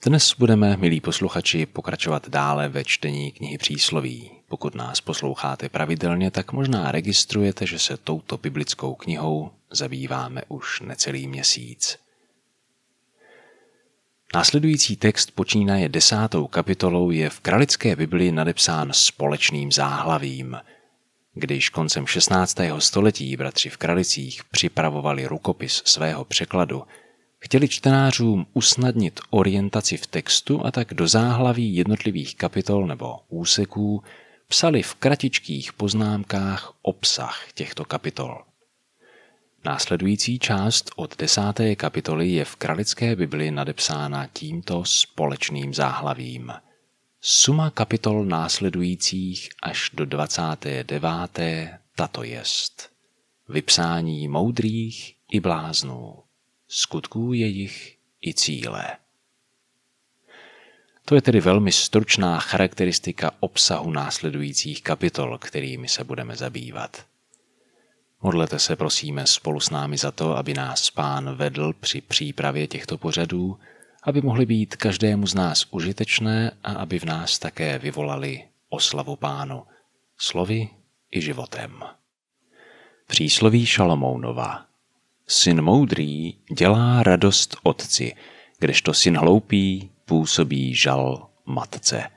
Dnes budeme, milí posluchači, pokračovat dále ve čtení knihy Přísloví. Pokud nás posloucháte pravidelně, tak možná registrujete, že se touto biblickou knihou zabýváme už necelý měsíc. Následující text počínaje 10. kapitolou je v kralické Biblii nadepsán společným záhlavím. Když koncem 16. století bratři v Kralicích připravovali rukopis svého překladu, chtěli čtenářům usnadnit orientaci v textu a tak do záhlaví jednotlivých kapitol nebo úseků psali v kratičkých poznámkách obsah těchto kapitol. Následující část od 10. kapitoly je v kralické Biblii nadepsána tímto společným záhlavím. Suma kapitol následujících až do 29. tato jest: vypsání moudrých i bláznů, skutků jejich i cíle. To je tedy velmi stručná charakteristika obsahu následujících kapitol, kterými se budeme zabývat. Modlete se, prosíme, spolu s námi za to, aby nás Pán vedl při přípravě těchto pořadů, aby mohly být každému z nás užitečné a aby v nás také vyvolali oslavu Pánu, slovy i životem. Přísloví Šalomounova. Syn moudrý dělá radost otci, kdežto syn hloupý působí žal matce.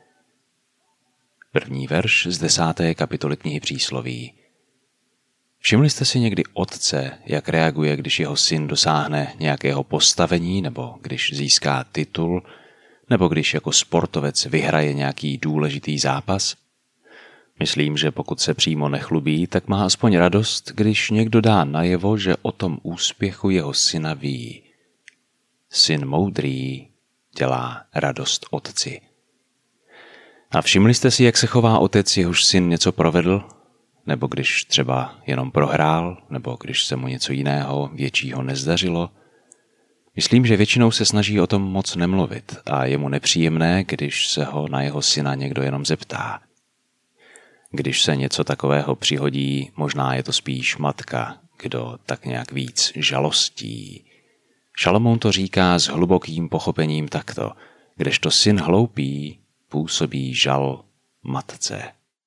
První verš z 10. kapitoly knihy Přísloví. Všimli jste si někdy otce, jak reaguje, když jeho syn dosáhne nějakého postavení, nebo když získá titul, nebo když jako sportovec vyhraje nějaký důležitý zápas? Myslím, že pokud se přímo nechlubí, tak má aspoň radost, když někdo dá najevo, že o tom úspěchu jeho syna ví. Syn moudrý dělá radost otci. A všimli jste si, jak se chová otec, jehož syn něco provedl? Nebo když třeba jenom prohrál, nebo když se mu něco jiného, většího nezdařilo? Myslím, že většinou se snaží o tom moc nemluvit a je mu nepříjemné, když se ho na jeho syna někdo jenom zeptá. Když se něco takového přihodí, možná je to spíš matka, kdo tak nějak víc žalostí. Šalomoun to říká s hlubokým pochopením takto: kdežto syn hloupý působí žal matce.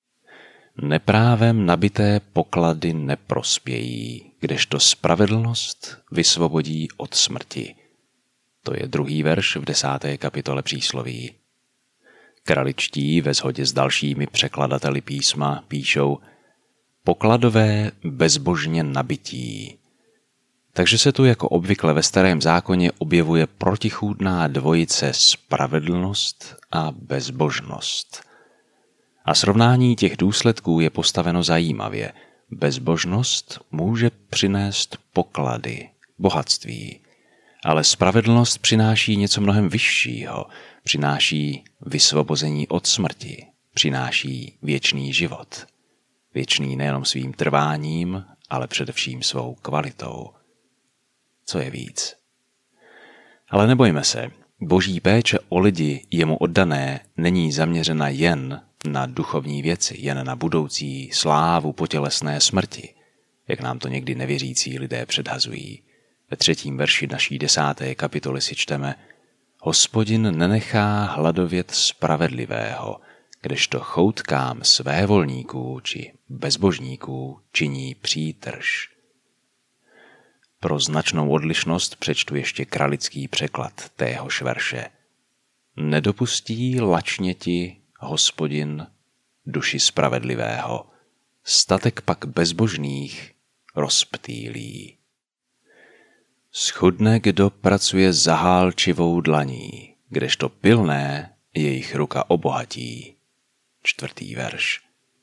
Neprávem nabité poklady neprospějí, kdežto spravedlnost vysvobodí od smrti. To je druhý verš v 10. kapitole Přísloví. Kraličtí ve shodě s dalšími překladateli písma píšou pokladové bezbožně nabití. Takže se tu jako obvykle ve Starém zákoně objevuje protichůdná dvojice spravedlnost a bezbožnost. A srovnání těch důsledků je postaveno zajímavě. Bezbožnost může přinést poklady, bohatství, ale spravedlnost přináší něco mnohem vyššího, přináší vysvobození od smrti, přináší věčný život. Věčný nejenom svým trváním, ale především svou kvalitou. Co je víc? Ale nebojme se, boží péče o lidi jemu oddané není zaměřena jen na duchovní věci, jen na budoucí slávu po tělesné smrti, jak nám to někdy nevěřící lidé předhazují. Ve 3. verši naší 10. kapitoly si čteme: Hospodin nenechá hladovět spravedlivého, kdežto choutkám svévolníků či bezbožníků činí přítrž. Pro značnou odlišnost přečtu ještě kralický překlad téhož verše. Nedopustí lačněti Hospodin duši spravedlivého, statek pak bezbožných rozptýlí. Schudne, kdo pracuje zahálčivou dlaní, kdežto pilné jejich ruka obohatí. 4. verš.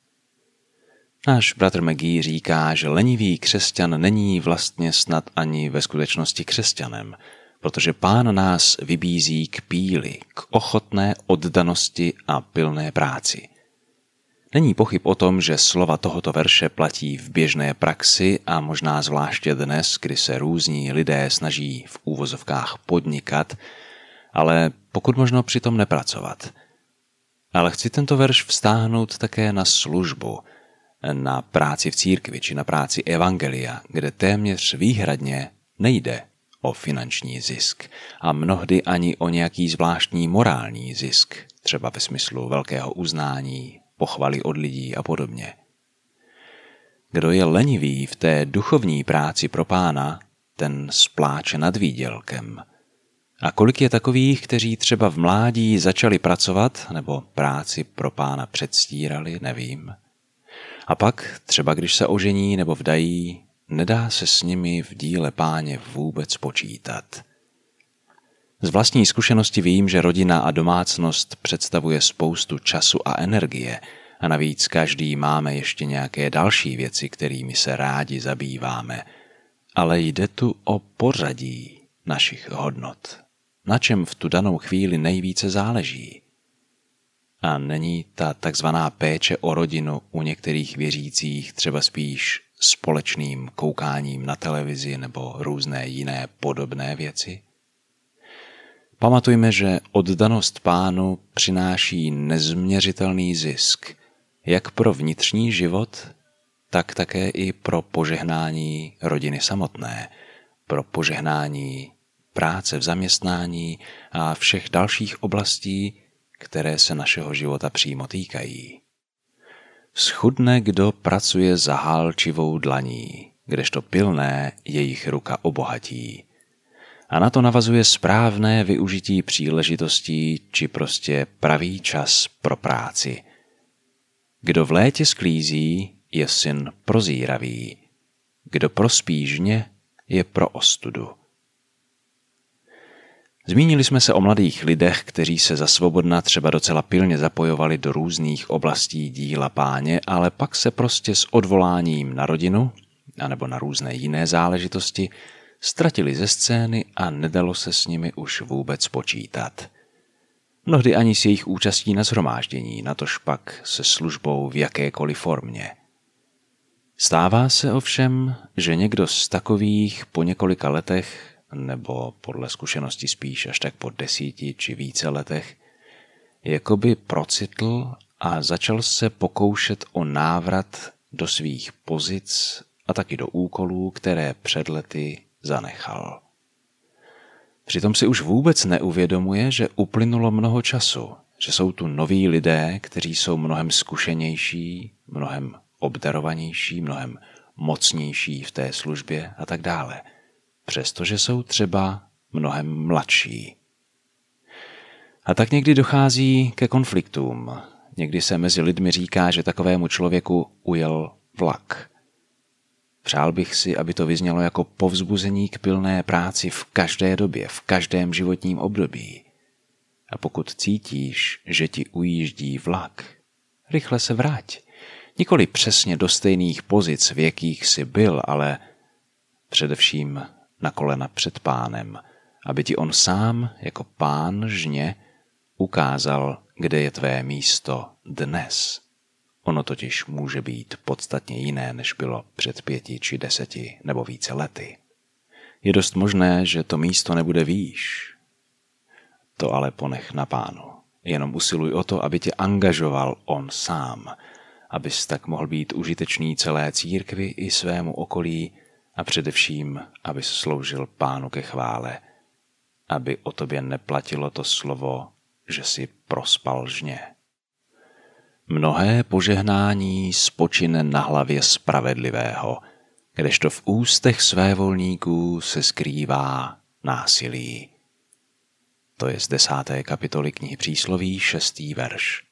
Náš bratr McGee říká, že lenivý křesťan není vlastně snad ani ve skutečnosti křesťanem, protože Pán nás vybízí k píli, k ochotné oddanosti a pilné práci. Není pochyb o tom, že slova tohoto verše platí v běžné praxi a možná zvláště dnes, kdy se různí lidé snaží v úvozovkách podnikat, ale pokud možno přitom nepracovat. Ale chci tento verš vztáhnout také na službu, na práci v církvi či na práci evangelia, kde téměř výhradně nejde o finanční zisk a mnohdy ani o nějaký zvláštní morální zisk, třeba ve smyslu velkého uznání, pochvaly od lidí a podobně. Kdo je lenivý v té duchovní práci pro Pána, ten spláče nad výdělkem. A kolik je takových, kteří třeba v mládí začali pracovat nebo práci pro Pána předstírali, nevím. A pak, třeba když se ožení nebo vdají, nedá se s nimi v díle Páně vůbec počítat. Z vlastní zkušenosti vím, že rodina a domácnost představuje spoustu času a energie a navíc každý máme ještě nějaké další věci, kterými se rádi zabýváme. Ale jde tu o pořadí našich hodnot. Na čem v tu danou chvíli nejvíce záleží. A není ta takzvaná péče o rodinu u některých věřících třeba spíš společným koukáním na televizi nebo různé jiné podobné věci? Pamatujme, že oddanost Pánu přináší nezměřitelný zisk, jak pro vnitřní život, tak také i pro požehnání rodiny samotné, pro požehnání práce v zaměstnání a všech dalších oblastí, které se našeho života přímo týkají. Schudne, kdo pracuje za hálčivou dlaní, kdežto pilné jejich ruka obohatí. A na to navazuje správné využití příležitostí či prostě pravý čas pro práci. Kdo v létě sklízí, je syn prozíravý. Kdo prospí žně, je pro ostudu. Zmínili jsme se o mladých lidech, kteří se za svobodna třeba docela pilně zapojovali do různých oblastí díla Páně, ale pak se prostě s odvoláním na rodinu, anebo na různé jiné záležitosti, ztratili ze scény a nedalo se s nimi už vůbec počítat. Mnohdy ani s jejich účastí na shromáždění, natož pak se službou v jakékoliv formě. Stává se ovšem, že někdo z takových po několika letech, nebo podle zkušenosti spíš až tak po 10 či více letech, jakoby procitl a začal se pokoušet o návrat do svých pozic a taky do úkolů, které před lety zanechal. Přitom si už vůbec neuvědomuje, že uplynulo mnoho času, že jsou tu noví lidé, kteří jsou mnohem zkušenější, mnohem obdarovanější, mnohem mocnější v té službě a tak dále, přestože jsou třeba mnohem mladší. A tak někdy dochází ke konfliktům. Někdy se mezi lidmi říká, že takovému člověku ujel vlak. Přál bych si, aby to vyznělo jako povzbuzení k pilné práci v každé době, v každém životním období. A pokud cítíš, že ti ujíždí vlak, rychle se vrať. Nikoli přesně do stejných pozic, v jakých jsi byl, ale především na kolena před Pánem, aby ti on sám jako Pán žně ukázal, kde je tvé místo dnes. Ono totiž může být podstatně jiné, než bylo před 5 či 10 nebo více lety. Je dost možné, že to místo nebude výš. To ale ponech na Pánu. Jenom usiluj o to, aby tě angažoval on sám, abys tak mohl být užitečný celé církvi i svému okolí a především, abys sloužil Pánu ke chvále, aby o tobě neplatilo to slovo, že si prospal žně. Mnohé požehnání spočine na hlavě spravedlivého, kdežto v ústech svévolníků se skrývá násilí. To je z 10. kapitoly knihy Přísloví 6. verš.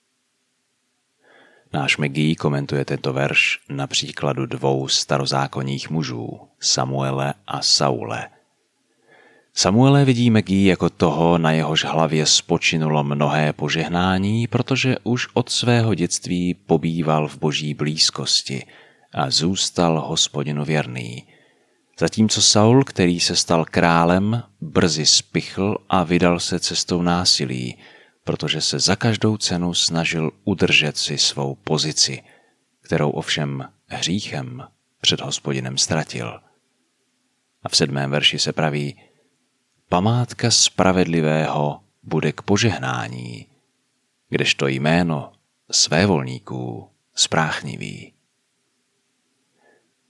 Náš McGee komentuje tento verš na příkladu 2 starozákonních mužů, Samuele a Saule. Samuele vidí McGee jako toho, na jehož hlavě spočinulo mnohé požehnání, protože už od svého dětství pobýval v Boží blízkosti a zůstal Hospodinu věrný. Zatímco Saul, který se stal králem, brzy spichl a vydal se cestou násilí, protože se za každou cenu snažil udržet si svou pozici, kterou ovšem hříchem před Hospodinem ztratil. A v 7. verši se praví: památka spravedlivého bude k požehnání, kdežto jméno svévolníků spráchnivý.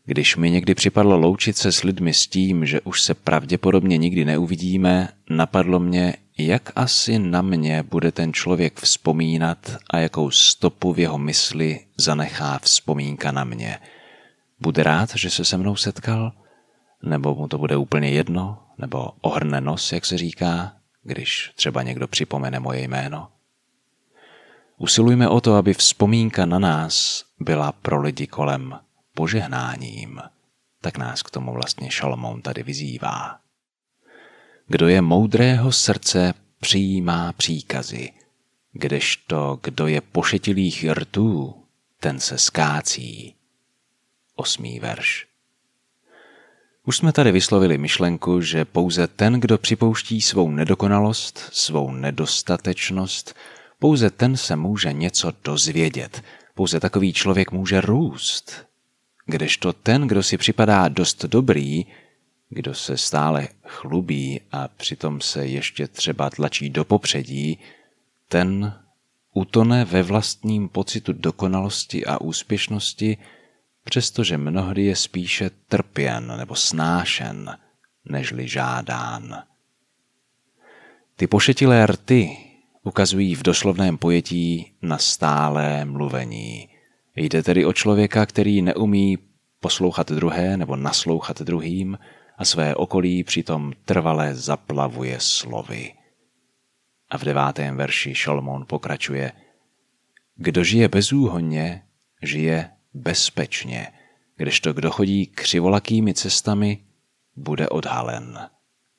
Když mi někdy připadlo loučit se s lidmi s tím, že už se pravděpodobně nikdy neuvidíme, napadlo mě, jak asi na mě bude ten člověk vzpomínat a jakou stopu v jeho mysli zanechá vzpomínka na mě. Bude rád, že se mnou setkal? Nebo mu to bude úplně jedno? Nebo ohrne nos, jak se říká, když třeba někdo připomene moje jméno? Usilujme o to, aby vzpomínka na nás byla pro lidi kolem požehnáním. Tak nás k tomu vlastně Šalomoun tady vyzývá. Kdo je moudrého srdce, přijímá příkazy, kdežto kdo je pošetilých rtů, ten se skácí. 8. verš. Už jsme tady vyslovili myšlenku, že pouze ten, kdo připouští svou nedokonalost, svou nedostatečnost, pouze ten se může něco dozvědět. Pouze takový člověk může růst. Kdežto ten, kdo si připadá dost dobrý, kdo se stále chlubí a přitom se ještě třeba tlačí do popředí, ten utone ve vlastním pocitu dokonalosti a úspěšnosti, přestože mnohdy je spíše trpěn nebo snášen, nežli žádán. Ty pošetilé rty ukazují v doslovném pojetí na stálé mluvení. Jde tedy o člověka, který neumí poslouchat druhé nebo naslouchat druhým a své okolí přitom trvale zaplavuje slovy. A v 9. verši Šalomoun pokračuje: Kdo žije bezúhonně, žije bezpečně, kdežto kdo chodí křivolakými cestami, bude odhalen.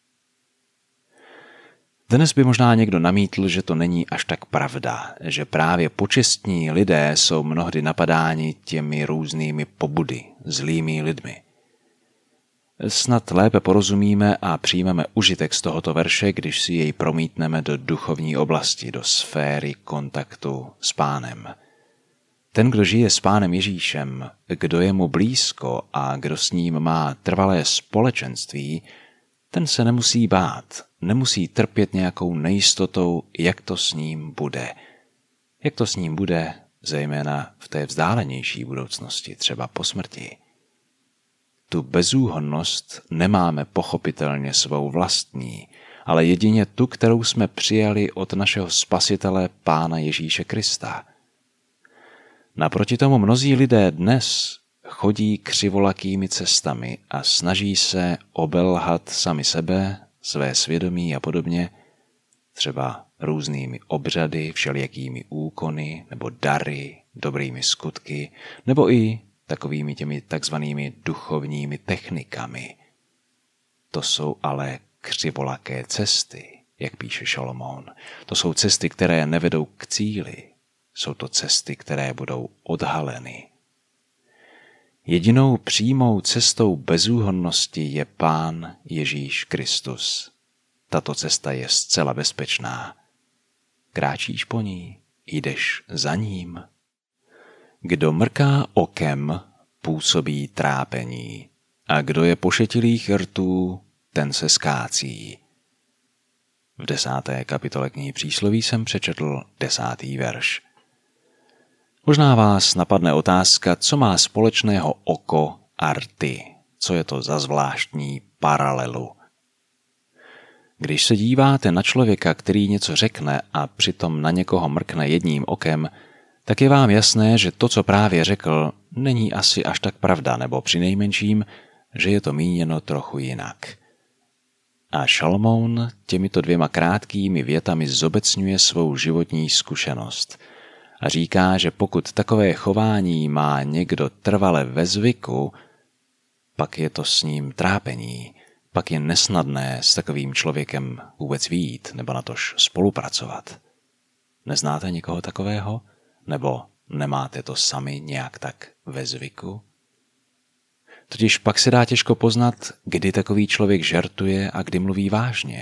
Dnes by možná někdo namítl, že to není až tak pravda, že právě počestní lidé jsou mnohdy napadáni těmi různými pobudy, zlými lidmi. Snad lépe porozumíme a přijmeme užitek z tohoto verše, když si jej promítneme do duchovní oblasti, do sféry kontaktu s Pánem. Ten, kdo žije s Pánem Ježíšem, kdo je mu blízko a kdo s ním má trvalé společenství, ten se nemusí bát, nemusí trpět nějakou nejistotou, jak to s ním bude. Jak to s ním bude, zejména v té vzdálenější budoucnosti, třeba po smrti. Tu bezúhonnost nemáme pochopitelně svou vlastní, ale jedině tu, kterou jsme přijali od našeho Spasitele Pána Ježíše Krista. Naproti tomu mnozí lidé dnes chodí křivolakými cestami a snaží se obelhat sami sebe, své svědomí a podobně, třeba různými obřady, všelijakými úkony nebo dary, dobrými skutky, nebo i takovými těmi takzvanými duchovními technikami. To jsou ale křivolaké cesty, jak píše Šalomoun. To jsou cesty, které nevedou k cíli. Jsou to cesty, které budou odhaleny. Jedinou přímou cestou bezúhonnosti je Pán Ježíš Kristus. Tato cesta je zcela bezpečná. Kráčíš po ní, jdeš za ním. Kdo mrká okem, působí trápení, a kdo je pošetilých rtů, ten se skácí. V 10. kapitole knihy Přísloví jsem přečetl 10. verš. Možná vás napadne otázka, co má společného oko a rty, co je to za zvláštní paralelu. Když se díváte na člověka, který něco řekne a přitom na někoho mrkne jedním okem, tak je vám jasné, že to, co právě řekl, není asi až tak pravda, nebo přinejmenším, že je to míněno trochu jinak. A Šalomoun těmito 2 krátkými větami zobecňuje svou životní zkušenost a říká, že pokud takové chování má někdo trvale ve zvyku, pak je to s ním trápení, pak je nesnadné s takovým člověkem vůbec vyjít nebo natož spolupracovat. Neznáte někoho takového? Nebo nemáte to sami nějak tak ve zvyku? Totiž pak se dá těžko poznat, kdy takový člověk žertuje a kdy mluví vážně.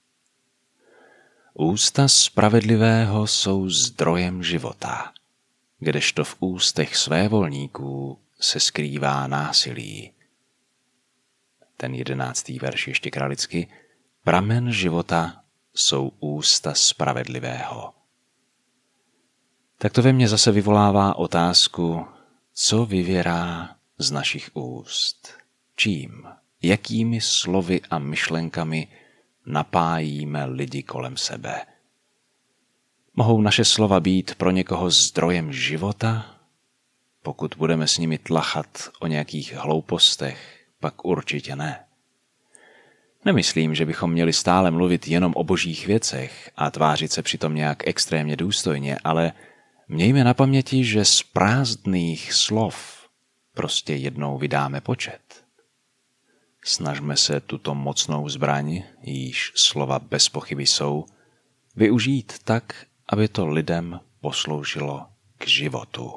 Ústa spravedlivého jsou zdrojem života, kdežto v ústech svévolníků se skrývá násilí. Ten 11. verš ještě kralicky. Pramen života jsou ústa spravedlivého. Tak to ve mně zase vyvolává otázku, co vyvěrá z našich úst? Čím? Jakými slovy a myšlenkami napájíme lidi kolem sebe? Mohou naše slova být pro někoho zdrojem života? Pokud budeme s nimi tlachat o nějakých hloupostech, pak určitě ne. Nemyslím, že bychom měli stále mluvit jenom o božích věcech a tvářit se přitom nějak extrémně důstojně, ale mějme na paměti, že z prázdných slov prostě jednou vydáme počet. Snažme se tuto mocnou zbraň, jíž slova bez pochyby jsou, využít tak, aby to lidem posloužilo k životu.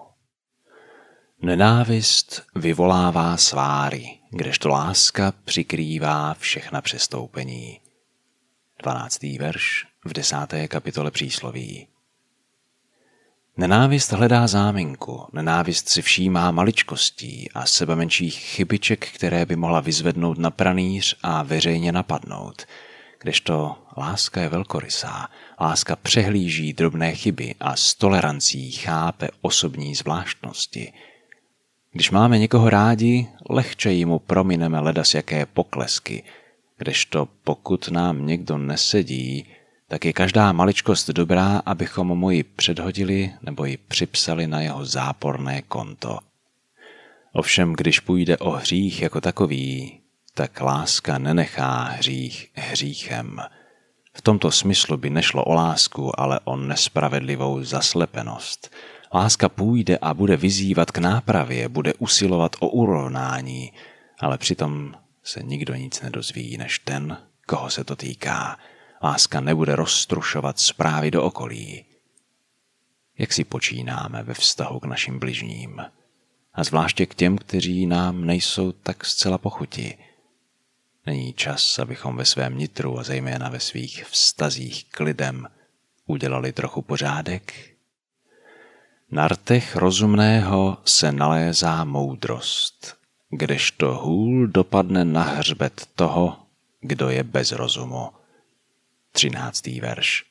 Nenávist vyvolává sváry, kdežto láska přikrývá všechna přestoupení. 12. verš v 10. kapitole přísloví. Nenávist hledá záminku, nenávist si všímá maličkostí a sebemenších chybiček, které by mohla vyzvednout na pranýř a veřejně napadnout, kdežto láska je velkorysá, láska přehlíží drobné chyby a s tolerancí chápe osobní zvláštnosti. Když máme někoho rádi, lehčeji mu promineme ledas jaké poklesky, kdežto pokud nám někdo nesedí, tak je každá maličkost dobrá, abychom mu ji předhodili nebo ji připsali na jeho záporné konto. Ovšem, když půjde o hřích jako takový, tak láska nenechá hřích hříchem. V tomto smyslu by nešlo o lásku, ale o nespravedlivou zaslepenost. Láska půjde a bude vyzývat k nápravě, bude usilovat o urovnání, ale přitom se nikdo nic nedozví než ten, koho se to týká. Láska nebude roztrušovat zprávy do okolí. Jak si počínáme ve vztahu k našim bližním? A zvláště k těm, kteří nám nejsou tak zcela pochuti. Není čas, abychom ve svém nitru a zejména ve svých vztazích k lidem udělali trochu pořádek? Na rtech rozumného se nalézá moudrost, kdežto hůl dopadne na hřbet toho, kdo je bez rozumu. 13. verš.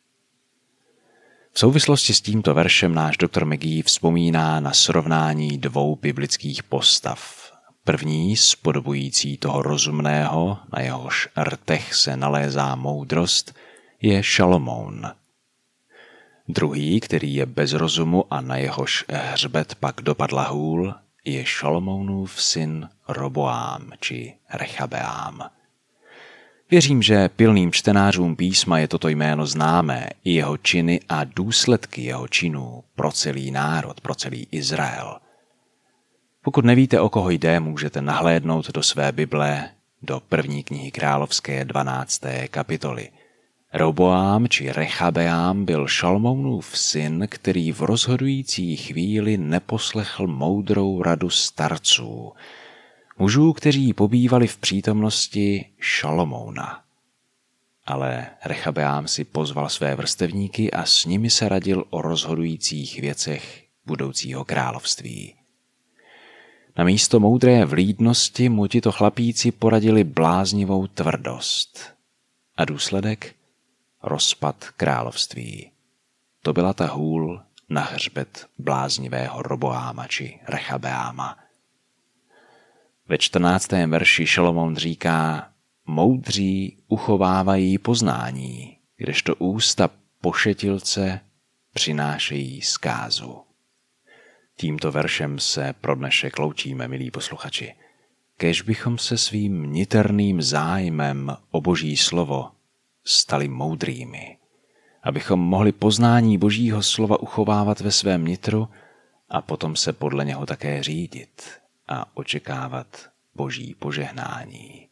V souvislosti s tímto veršem náš doktor McGee vzpomíná na srovnání dvou biblických postav. První, spodobující toho rozumného, na jehož rtech se nalézá moudrost, je Šalomoun. Druhý, který je bez rozumu a na jehož hřbet pak dopadla hůl, je Šalomounův syn Roboám či Rechabeám. Věřím, že pilným čtenářům písma je toto jméno známé, i jeho činy a důsledky jeho činů pro celý národ, pro celý Izrael. Pokud nevíte, o koho jde, můžete nahlédnout do své Bible, do první knihy královské 12. kapitoly. Roboám či Rechabeám byl Šalmounův syn, který v rozhodující chvíli neposlechl moudrou radu starců, mužů, kteří pobývali v přítomnosti Šalomouna. Ale Rechabeám si pozval své vrstevníky a s nimi se radil o rozhodujících věcech budoucího království. Na místo moudré vlídnosti mu tito chlapíci poradili bláznivou tvrdost. A důsledek? Rozpad království. To byla ta hůl na hřbet bláznivého Roboáma či Rechabeáma. Ve 14. verši Šalomoun říká: moudří uchovávají poznání, kdežto ústa pošetilce přinášejí zkázu. Tímto veršem se pro dnešek loučíme, milí posluchači. Kéž bychom se svým niterným zájmem o Boží slovo stali moudrými, abychom mohli poznání Božího slova uchovávat ve svém nitru a potom se podle něho také řídit a očekávat Boží požehnání.